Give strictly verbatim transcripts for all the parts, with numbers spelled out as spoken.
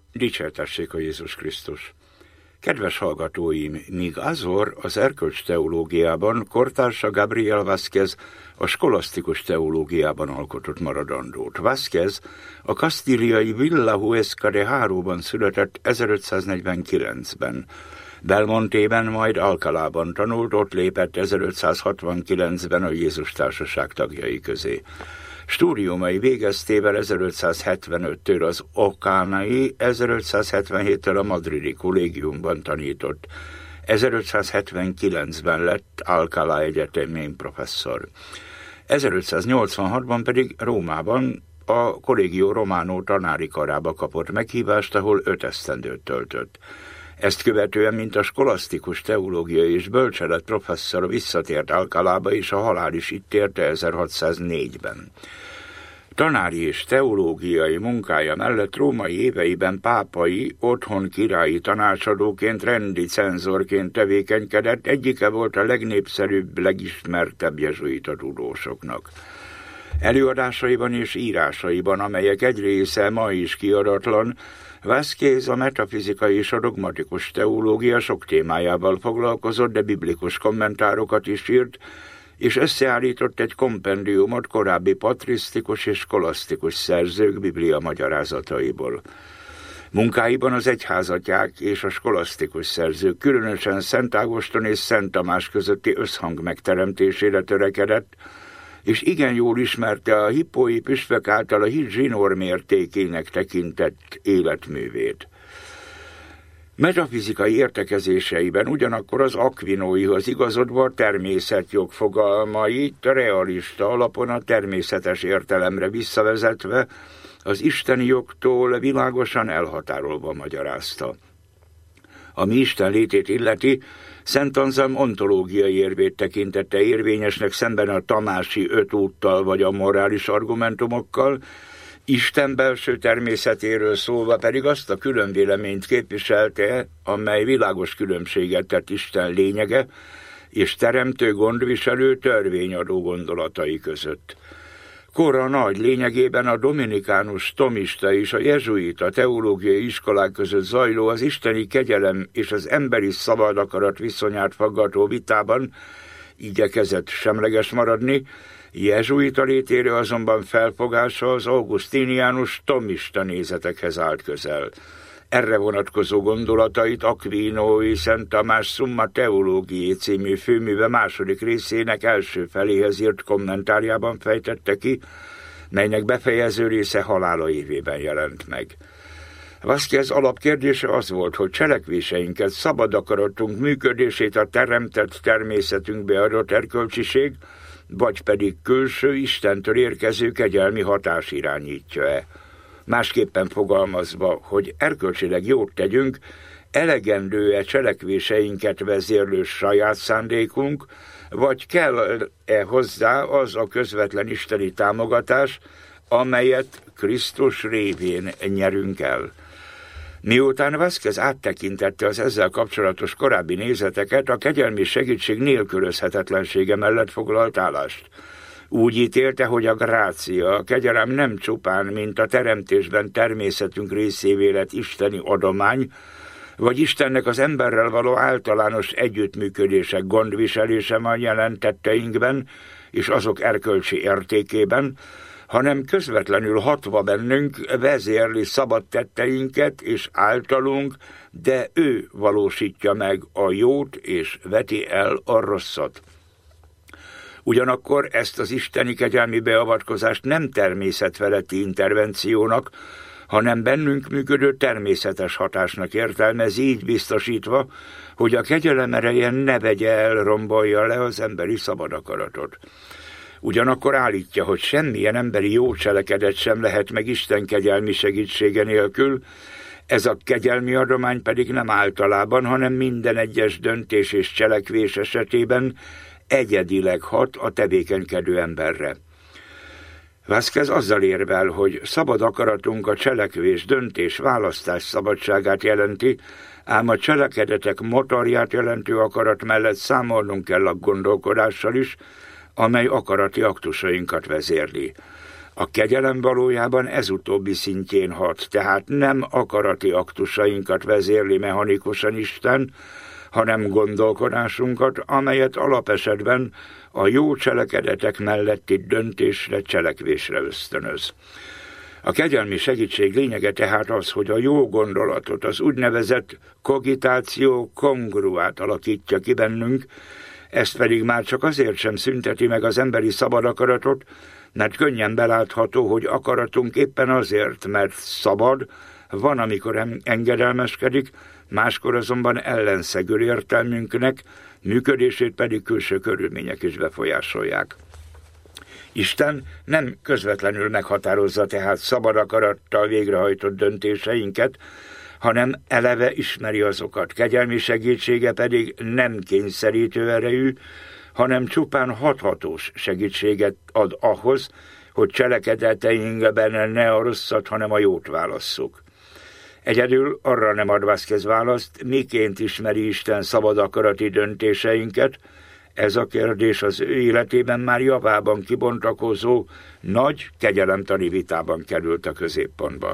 Dicsértessék a Jézus Krisztus! Kedves hallgatóim, míg Azor az erkölcs teológiában, kortársa Gabriel Vázquez a skolasztikus teológiában alkotott maradandót. Vázquez a kasztíliai Villa Huesca de Haróban született ezerötszáznegyvenkilencben. Belmontében, majd Alcalában tanult, ott lépett ezerötszázhatvankilencben a Jézus Társaság tagjai közé. Stúdiumai végeztével ezerötszázhetvenöttől az okánai, ezerötszázhetvenhéttől a madridi kollégiumban tanított. ezerötszázhetvenkilencben lett Alcalá egyetemén professzor. ezerötszáznyolcvanhatban pedig Rómában a Collegio Romano tanári karába kapott meghívást, ahol öt esztendőt töltött. Ezt követően, mint a skolasztikus teológiai és bölcselet professzor visszatért Alcalába, és a halál is itt érte ezerhatszáznégyben. Tanári és teológiai munkája mellett római éveiben pápai, otthon királyi tanácsadóként, rendi cenzorként tevékenykedett, egyike volt a legnépszerűbb, legismertebb jezsuita tudósoknak. Előadásaiban és írásaiban, amelyek egy része ma is kiadatlan, Vázquez a metafizikai és a dogmatikus teológia sok témájával foglalkozott, de biblikus kommentárokat is írt, és összeállított egy kompendiumot korábbi patrisztikus és skolasztikus szerzők biblia magyarázataiból. Munkáiban az egyházatják és a skolasztikus szerzők, különösen Szent Ágoston és Szent Tamás közötti összhang megteremtésére törekedett, és igen jól ismerte a hippói püspök által a hit zsinór mértékének tekintett életművét. Metafizikai értekezéseiben ugyanakkor az akvinóihoz igazodva a természetjog fogalmait realista alapon a természetes értelemre visszavezetve az isteni jogtól világosan elhatárolva magyarázta. Ami Isten létét illeti, Szent Anzelm ontológiai érvét tekintette érvényesnek szemben a tamási öt úttal vagy a morális argumentumokkal, Isten belső természetéről szólva pedig azt a különvéleményt képviselte, amely világos különbséget tett Isten lényege és teremtő gondviselő törvényadó gondolatai között. Kora nagy lényegében a dominikánus, tomista és a jezsuita teológiai iskolák között zajló az isteni kegyelem és az emberi szabad akarat viszonyát faggató vitában igyekezett semleges maradni, jezsuita létére azonban felfogása az augustiniánus tomista nézetekhez állt közel. Erre vonatkozó gondolatait Aquinói Szent Tamás Summa Theologiae című főműve második részének első feléhez írt kommentárjában fejtette ki, melynek befejező része halála évében jelent meg. Vázquez alapkérdése az volt, hogy cselekvéseinket, szabad akaratunk működését a teremtett természetünkbe adott erkölcsiség, vagy pedig külső Istentől érkező kegyelmi hatás irányítja-e. Másképpen fogalmazva, hogy erkölcsileg jót tegyünk, elegendő-e cselekvéseinket vezérlő saját szándékunk, vagy kell-e hozzá az a közvetlen isteni támogatás, amelyet Krisztus révén nyerünk el. Miután Vázquez áttekintette az ezzel kapcsolatos korábbi nézeteket, a kegyelmi segítség nélkülözhetetlensége mellett foglalt állást. Úgy ítélte, hogy a grácia, a kegyelem nem csupán, mint a teremtésben természetünk részévé lett isteni adomány, vagy Istennek az emberrel való általános együttműködések gondviselése van jelentetteinkben és azok erkölcsi értékében, hanem közvetlenül hatva bennünk vezérli szabad tetteinket és általunk, de ő valósítja meg a jót és veti el a rosszat. Ugyanakkor ezt az isteni kegyelmi beavatkozást nem természetfeletti intervenciónak, hanem bennünk működő természetes hatásnak értelmezi, így biztosítva, hogy a kegyelem ereje ne vegye el, rombolja le az emberi szabad akaratot. Ugyanakkor állítja, hogy semmilyen emberi jó cselekedet sem lehet meg Isten kegyelmi segítsége nélkül, ez a kegyelmi adomány pedig nem általában, hanem minden egyes döntés és cselekvés esetében egyedileg hat a tevékenykedő emberre. Vázquez azzal érvel, hogy szabad akaratunk a cselekvés, döntés, választás szabadságát jelenti, ám a cselekedetek motorját jelentő akarat mellett számolnunk kell a gondolkodással is, amely akarati aktusainkat vezérli. A kegyelem valójában ez utóbbi szintjén hat, tehát nem akarati aktusainkat vezérli mechanikusan Isten, hanem gondolkodásunkat, amelyet alapesetben a jó cselekedetek melletti döntésre, cselekvésre ösztönöz. A kegyelmi segítség lényege tehát az, hogy a jó gondolatot, az úgynevezett kogitáció kongruát alakítja ki bennünk, ezt pedig már csak azért sem szünteti meg az emberi szabad akaratot, mert könnyen belátható, hogy akaratunk éppen azért, mert szabad, van, amikor engedelmeskedik, máskor azonban ellenszegül értelmünknek, működését pedig külső körülmények is befolyásolják. Isten nem közvetlenül meghatározza tehát szabad akarattal végrehajtott döntéseinket, hanem eleve ismeri azokat. Kegyelmi segítsége pedig nem kényszerítő erejű, hanem csupán hathatós segítséget ad ahhoz, hogy cselekedeteinkben ne a rosszat, hanem a jót válasszuk. Egyedül arra nem ad Vázquez választ, miként ismeri Isten szabad akarati döntéseinket. Ez a kérdés az ő életében már javában kibontakozó, nagy kegyelemtani vitában került a középpontba.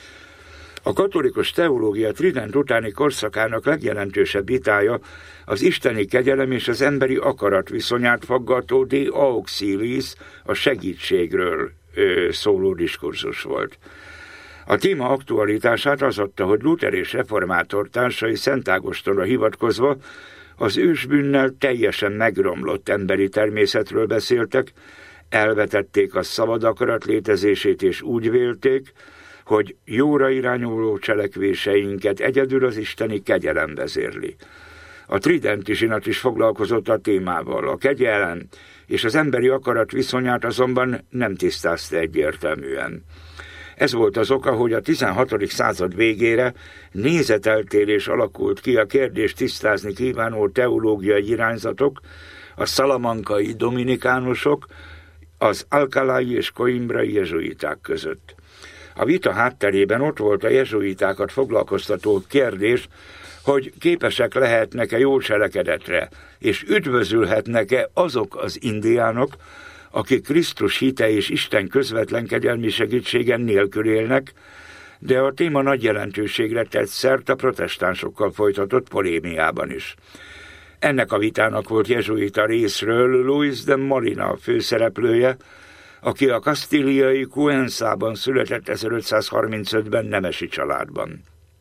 A katolikus teológia Trident utáni korszakának legjelentősebb vitája az isteni kegyelem és az emberi akarat viszonyát faggató De Auxiliis, a segítségről ö, szóló diskurzus volt. A téma aktualitását az adta, hogy Luther és reformátor társai Szent Ágostonra hivatkozva az ősbűnnel teljesen megromlott emberi természetről beszéltek, elvetették a szabad akarat létezését és úgy vélték, hogy jóra irányuló cselekvéseinket egyedül az isteni kegyelem vezérli. A Tridenti zsinat is foglalkozott a témával. A kegyelem és az emberi akarat viszonyát azonban nem tisztázta egyértelműen. Ez volt az oka, hogy a tizenhatodik század végére nézeteltérés alakult ki a kérdést tisztázni kívánó teológiai irányzatok, a szalamankai dominikánusok, az alcalái és coimbrai jezsuiták között. A vita hátterében ott volt a jezsuitákat foglalkoztató kérdés, hogy képesek lehetnek-e jó cselekedetre, és üdvözülhetnek-e azok az indiánok, akik Krisztus hite és Isten közvetlen kegyelmi segítségen nélkül élnek, de a téma nagy jelentőségre tett szert a protestánsokkal folytatott polémiában is. Ennek a vitának volt jezsuita részről Luis de Molina főszereplője, aki a kasztíliai Cuenzában született ezerötszázharmincötben nemesi családban.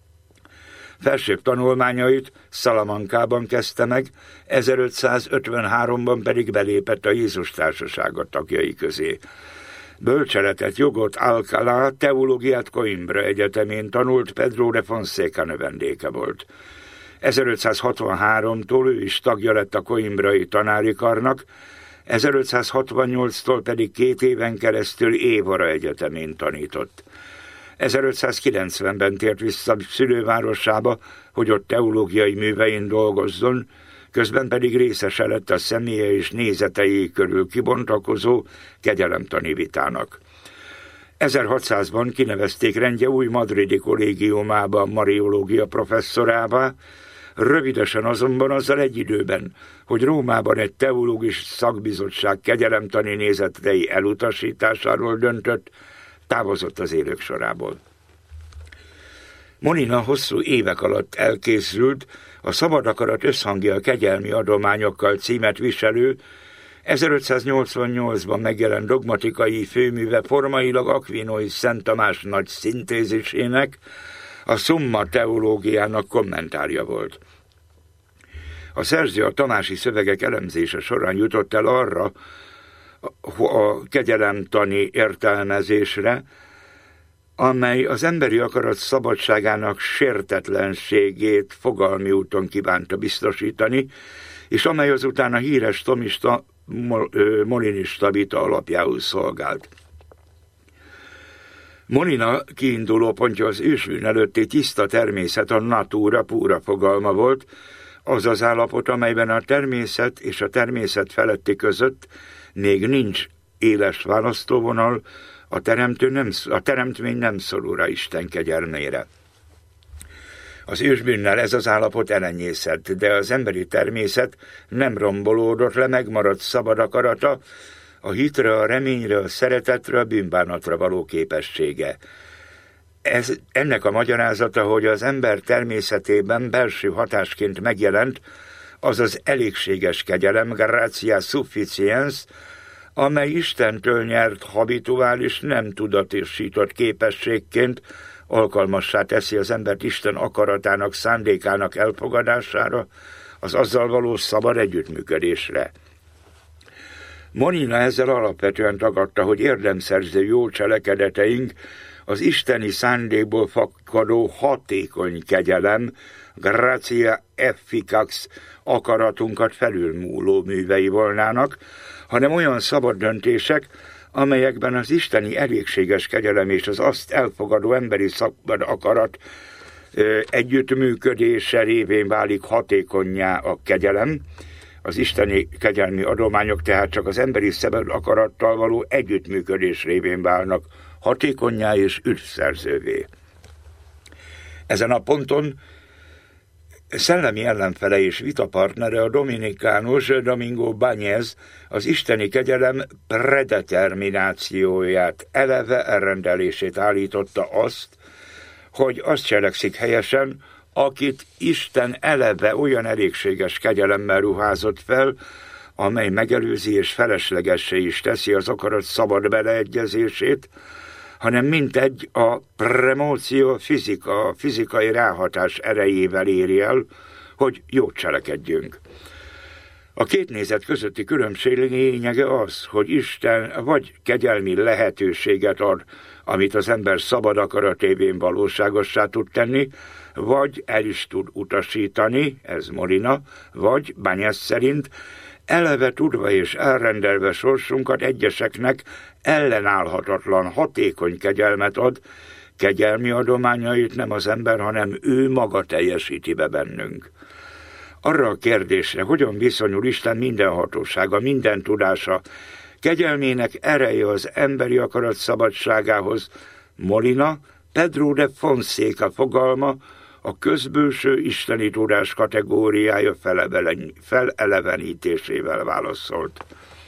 Felsőbb tanulmányait Salamancában kezdte meg, ezerötszázötvenháromban pedig belépett a Jézus Társasága tagjai közé. Bölcseletet, jogot Alcalá, teológiát Coimbra egyetemén tanult, Pedro de Fonseca növendéke volt. ezerötszázhatvanháromtól ő is tagja lett a coimbrai tanári karnak, ezerötszázhatvannyolctól pedig két éven keresztül Évora egyetemén tanított. ezerötszázkilencvenben tért vissza szülővárosába, hogy ott teológiai művein dolgozzon, közben pedig részese lett a személye és nézetei körül kibontakozó kegyelemtani vitának. ezerhatszázban kinevezték rendje új madridi kollégiumába mariológia professzorává, rövidesen azonban azzal egy időben, hogy Rómában egy teológus szakbizottság kegyelemtani nézetei elutasításáról döntött, távozott az élők sorából. Molina hosszú évek alatt elkészült, a Szabad akarat összhangja a kegyelmi adományokkal címet viselő, ezerötszáznyolcvannyolcban megjelent dogmatikai főműve formailag Aquinoi Szent Tamás nagy szintézisének, a Summa teológiának kommentárja volt. A szerző a tamási szövegek elemzése során jutott el arra a kegyelemtani értelmezésre, amely az emberi akarat szabadságának sértetlenségét fogalmi úton kívánta biztosítani, és amely azután a híres tomista molinista vita alapjául szolgált. Molina kiinduló pontja az ősbűn előtti tiszta természet, a natura pura fogalma volt, az az állapot, amelyben a természet és a természet feletti között még nincs éles választóvonal, a, teremtő nem, a teremtmény nem szorul rá Isten kegyelmére. Az ősbűnnel ez az állapot elenyészett, de az emberi természet nem rombolódott le, megmaradt szabad akarata, a hitre, a reményre, a szeretetre, a bűnbánatra való képessége. Ez, ennek a magyarázata, hogy az ember természetében belső hatásként megjelent, az az elégséges kegyelem, gratia sufficiens, amely Istentől nyert habituális, nem tudatosított képességként alkalmassá teszi az embert Isten akaratának, szándékának elfogadására, az azzal való szabad együttműködésre. Molina ezzel alapvetően tagadta, hogy érdemszerző jó cselekedeteink az isteni szándékból fakadó hatékony kegyelem, gratia efficax akaratunkat felülmúló művei volnának, hanem olyan szabad döntések, amelyekben az isteni elégséges kegyelem és az azt elfogadó emberi szabad akarat ö, együttműködése révén válik hatékonnyá a kegyelem. Az isteni kegyelmi adományok tehát csak az emberi szabad akarattal való együttműködés révén válnak hatékonnyá és üdvszerzővé. Ezen a ponton szellemi ellenfele és vitapartnere a dominikánus Domingo Báñez az isteni kegyelem predeterminációját, eleve elrendelését állította azt, hogy azt cselekszik helyesen, akit Isten eleve olyan elégséges kegyelemmel ruházott fel, amely megelőzi és feleslegessé is teszi az akarat szabad beleegyezését, hanem mintegy a premóció fizika, a fizikai ráhatás erejével éri el, hogy jót cselekedjünk. A két nézet közötti különbség lényege az, hogy Isten vagy kegyelmi lehetőséget ad, amit az ember szabad akaratévén valóságossá tud tenni, vagy el is tud utasítani, ez Molina, vagy Báñez szerint, eleve tudva és elrendelve sorsunkat egyeseknek ellenállhatatlan, hatékony kegyelmet ad, kegyelmi adományait nem az ember, hanem ő maga teljesíti be bennünk. Arra a kérdésre, hogyan viszonyul Isten minden hatósága, minden tudása, kegyelmének ereje az emberi akarat szabadságához, Molina, Pedro de Fonseca fogalma a közbőső isteni tudás kategóriája felelevenítésével válaszolt.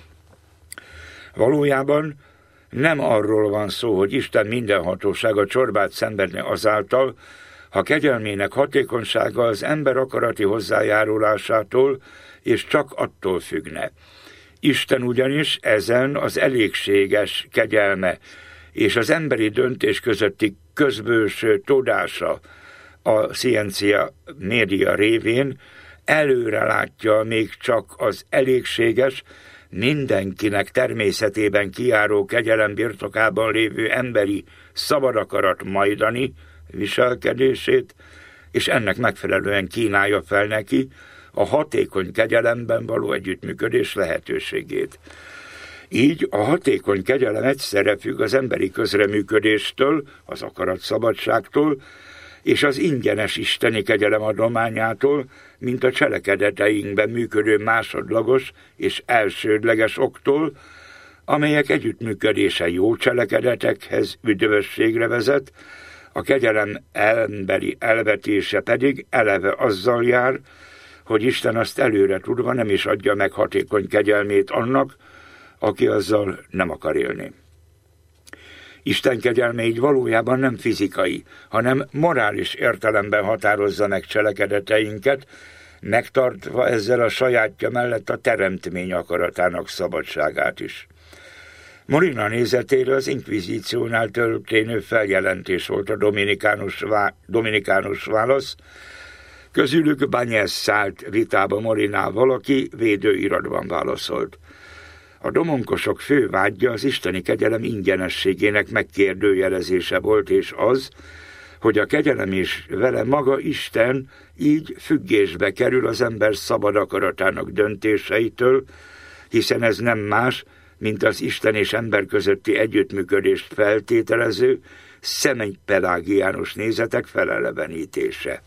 Valójában nem arról van szó, hogy Isten minden hatósága csorbát szenvedne azáltal, ha kegyelmének hatékonysága az ember akarati hozzájárulásától és csak attól függne. Isten ugyanis ezen az elégséges kegyelme és az emberi döntés közötti közbőső tudása a Scientia Media révén előre látja még csak az elégséges, mindenkinek természetében kijáró kegyelem birtokában lévő emberi szabad akarat majdani viselkedését, és ennek megfelelően kínálja fel neki a hatékony kegyelemben való együttműködés lehetőségét. Így a hatékony kegyelem egyszerre függ az emberi közreműködéstől, az akaratszabadságtól, és az ingyenes isteni kegyelem adományától, mint a cselekedeteinkben működő másodlagos és elsődleges októl, amelyek együttműködése jó cselekedetekhez, üdvösségre vezet, a kegyelem emberi elvetése pedig eleve azzal jár, hogy Isten azt előre tudva nem is adja meg hatékony kegyelmét annak, aki azzal nem akar élni. Isten kegyelme így valójában nem fizikai, hanem morális értelemben határozza meg cselekedeteinket, megtartva ezzel a sajátja mellett a teremtmény akaratának szabadságát is. Molina nézetére az inkvizíciónál történő feljelentés volt a dominikánus, vá- dominikánus válasz, közülük Báñez szállt vitába Molinával, aki védőiratban válaszolt. A domonkosok fő vágya az isteni kegyelem ingyenességének megkérdőjelezése volt, és az, hogy a kegyelem és vele maga Isten így függésbe kerül az ember szabad akaratának döntéseitől, hiszen ez nem más, mint az Isten és ember közötti együttműködést feltételező szemegypelágiánus nézetek felelevenítése.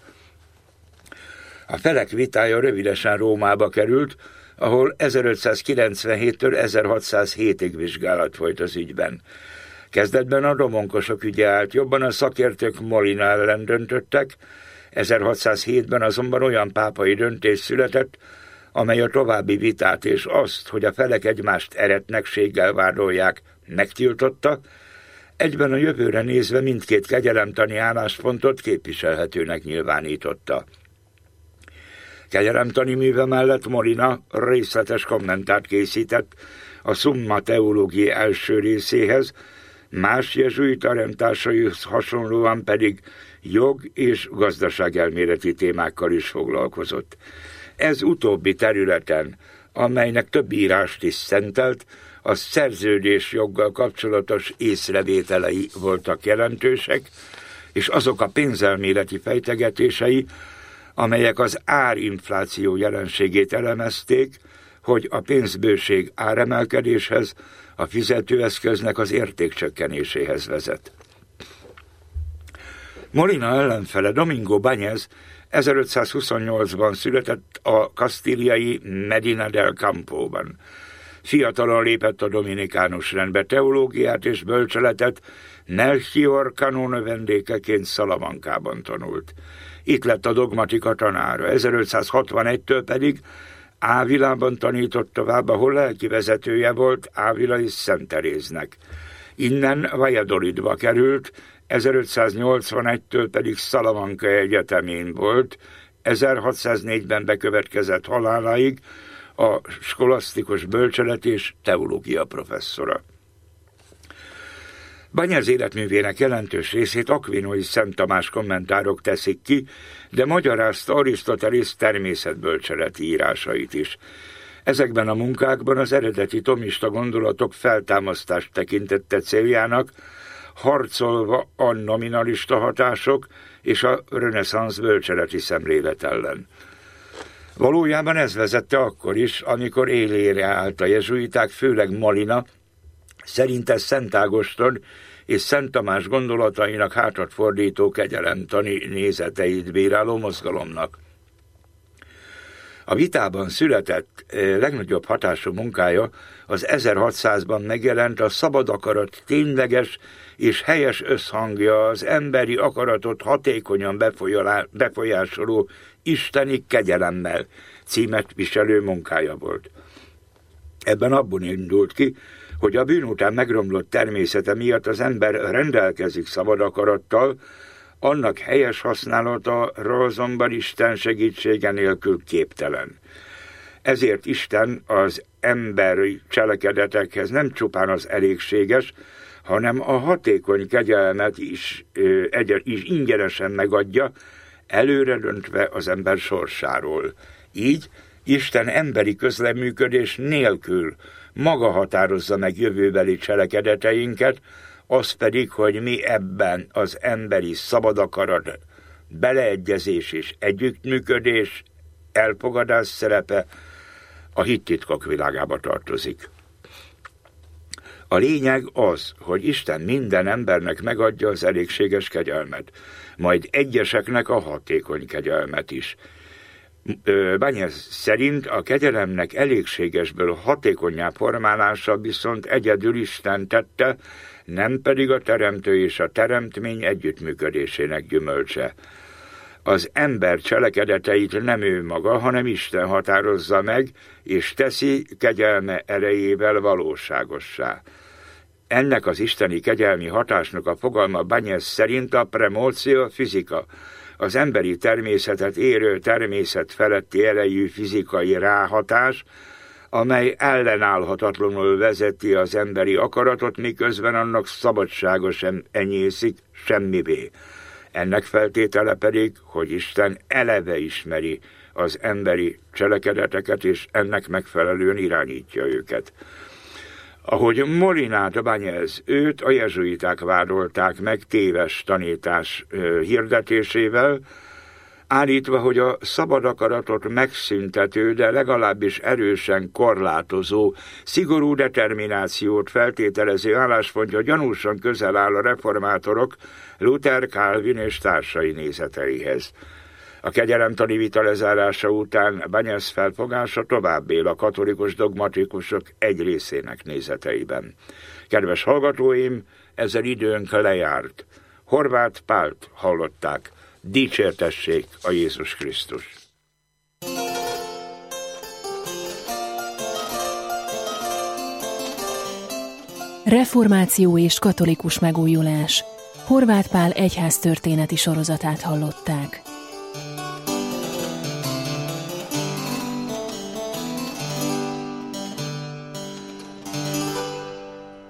A felek vitája rövidesen Rómába került, ahol ezerötszázkilencvenhéttől ezerhatszázhétig vizsgálat folyt az ügyben. Kezdetben a domonkosok ügye állt jobban, a szakértők Molina ellen döntöttek, ezerhatszázhétben azonban olyan pápai döntés született, amely a további vitát és azt, hogy a felek egymást eretnekséggel vádolják, megtiltotta, egyben a jövőre nézve mindkét kegyelemtani álláspontot képviselhetőnek nyilvánította. Kegyelemtani műve mellett Molina részletes kommentárt készített a Summa Theologiae első részéhez, más jezsuita rendtársaihoz hasonlóan pedig jog- és gazdaságelméleti témákkal is foglalkozott. Ez utóbbi területen, amelynek több írást is szentelt, a szerződésjoggal kapcsolatos észrevételei voltak jelentősek, és azok a pénzelméleti fejtegetései, amelyek az árinfláció jelenségét elemezték, hogy a pénzbőség áremelkedéshez, a fizetőeszköznek az értékcsökkenéséhez vezet. Molina ellenfele Domingo Bañez ezerötszázhuszonnyolcban született a kasztíliai Medina del Campóban. Fiatalon lépett a dominikánus rendbe, teológiát és bölcseletet Melchior Canó növendékeként Salamancában tanult. Itt lett a dogmatika tanára, ezerötszázhatvanegytől pedig Ávilában tanított tovább, ahol lelkivezetője volt Ávila és Szent Teréznek. Innen Valladolidba került, ezerötszáznyolcvanegytől pedig Salamanca Egyetemén volt, ezerhatszáznégyben bekövetkezett haláláig a skolasztikus bölcselet és teológia professzora. Bañez életművének jelentős részét akvinói Szent Tamás kommentárok teszik ki, de magyarázta Arisztotelész természetbölcseleti írásait is. Ezekben a munkákban az eredeti tomista gondolatok feltámasztást tekintette céljának, harcolva a nominalista hatások és a reneszánsz bölcseleti szemlélet ellen. Valójában ez vezette akkor is, amikor élére állt a jezsuiták, főleg Molina, szerinte Szent Ágoston és Szent Tamás gondolatainak hátat fordító kegyelemtani nézeteit bíráló mozgalomnak. A vitában született legnagyobb hatású munkája az ezerhatszázban megjelent a szabad akarat tényleges és helyes összhangja az emberi akaratot hatékonyan befolyásoló isteni kegyelemmel címet viselő munkája volt. Ebben abból indult ki, hogy a bűn után megromlott természete miatt az ember rendelkezik szabad akarattal, annak helyes használata azonban Isten segítsége nélkül képtelen. Ezért Isten az emberi cselekedetekhez nem csupán az elégséges, hanem a hatékony kegyelmet is, egy, is ingyenesen megadja, előre döntve az ember sorsáról. Így Isten emberi közleműködés nélkül maga határozza meg jövőbeli cselekedeteinket, az pedig, hogy mi ebben az emberi szabad akarat, beleegyezés és együttműködés, elfogadás szerepe a hittitkok világába tartozik. A lényeg az, hogy Isten minden embernek megadja az elégséges kegyelmet, majd egyeseknek a hatékony kegyelmet is. Bañez szerint a kegyelemnek elégségesből hatékonnyá formálása viszont egyedül Isten tette, nem pedig a teremtő és a teremtmény együttműködésének gyümölcse. Az ember cselekedeteit nem ő maga, hanem Isten határozza meg, és teszi kegyelme erejével valóságossá. Ennek az isteni kegyelmi hatásnak a fogalma Bañez szerint a premotio fizika, az emberi természetet érő természet feletti erejű fizikai ráhatás, amely ellenállhatatlanul vezeti az emberi akaratot, miközben annak szabadsága sem enyészik semmivé. Ennek feltétele pedig, hogy Isten eleve ismeri az emberi cselekedeteket, és ennek megfelelően irányítja őket. Ahogy Molinát Bañez, őt a jezsuiták vádolták meg téves tanítás hirdetésével, állítva, hogy a szabad akaratot megszüntető, de legalábbis erősen korlátozó, szigorú determinációt feltételező álláspontja gyanúsan közel áll a reformátorok, Luther, Calvin és társai nézeteihez. A kegyelemtani vita lezárása után Bañez felfogása tovább él a katolikus dogmatikusok egy részének nézeteiben. Kedves hallgatóim, ezzel időnk lejárt. Horváth Pált hallották. Dicsértessék a Jézus Krisztus! Reformáció és katolikus megújulás. Horváth Pál egyháztörténeti sorozatát hallották.